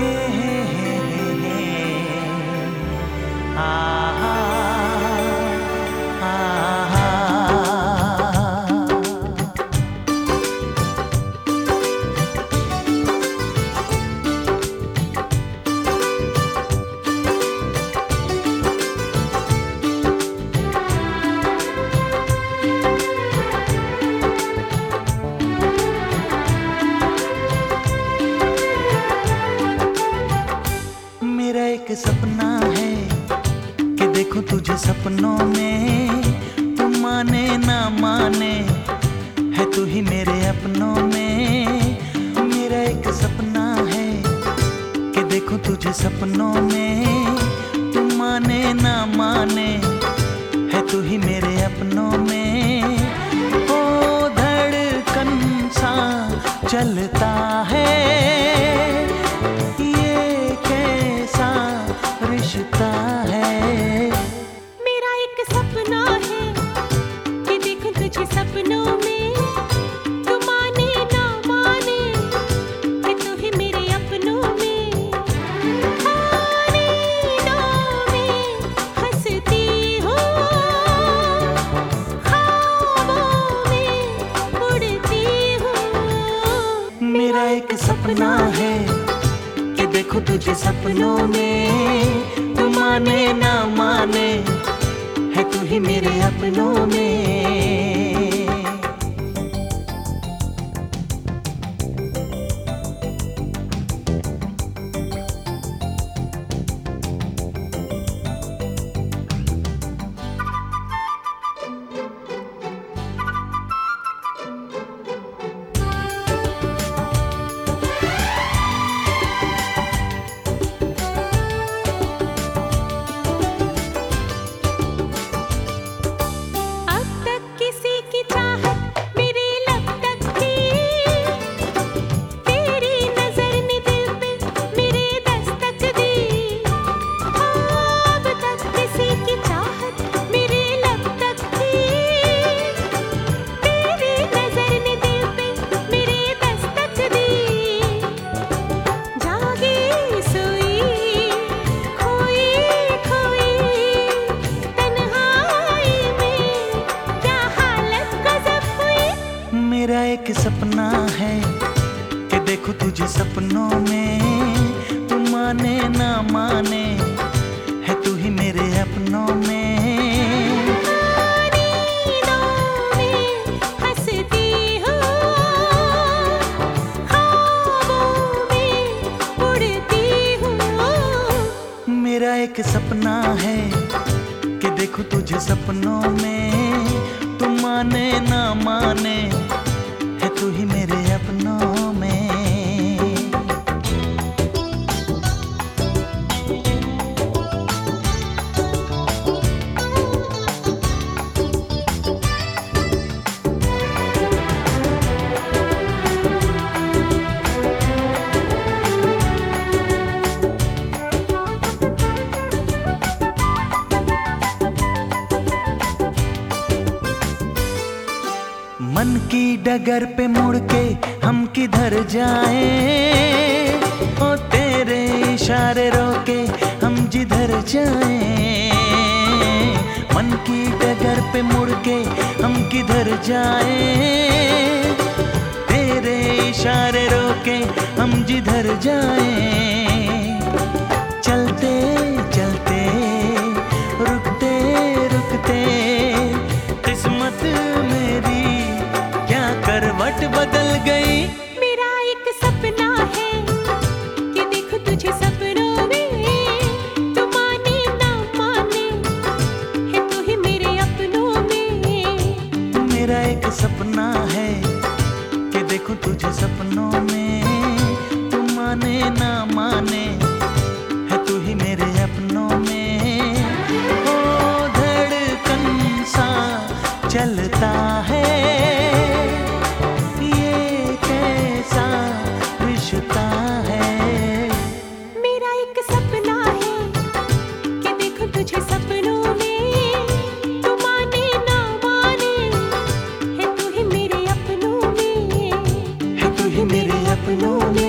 एक सपना है कि देखूं तुझे सपनों में, तू माने ना माने है तू ही मेरे अपनों में। मेरा एक सपना है कि देखूं तुझे सपनों में, तू माने ना माने है तू ही मेरे अपनों में। ओ धड़कन सा चलता है रिश्ता है। मेरा एक सपना है कि देखूं तुझे सपनों में, तू माने ना माने है तू ही मेरे अपनों में। नींदों में हंसती हूँ, ख्वाबों में उड़ती हूँ। मेरा एक सपना है कि देखूं तुझे सपनों में, तू माने ना माने है तू ही मेरे अपनों में। मेरा एक सपना है कि देखूं तुझे सपनों में, तू माने ना माने है तू ही मेरे अपनों में। नींदों में हंसती हूँ, ख्वाबों में उड़ती हूँ। मेरा एक सपना है कि देखूं तुझे सपनों में, तू माने ना माने है तू ही मेरे अपनों में। मन की डगर पे मुड़ के हम किधर जाएं, ओ तेरे इशारे रोके हम जिधर जाएं। मन की डगर पे मुड़ के हम किधर जाएं, तेरे इशारे रोके हम जिधर जाएं। चलते चलते रुकते रुकते किस्मत मेरी करवट बदल गई। मेरा एक सपना है कि देखूं तुझे सपनों में, तू माने ना माने है तू ही मेरे अपनों में। मेरा एक सपना है कि देखूं तुझे सपनों में, तू माने ना माने है तू ही मेरे अपनों में। ओ धड़कन सा चलता है है। मेरा एक सपना है कि देखूं तुझे सपनों में, तू माने ना माने है तू ही मेरे अपनों में, है तू ही मेरे अपनों में।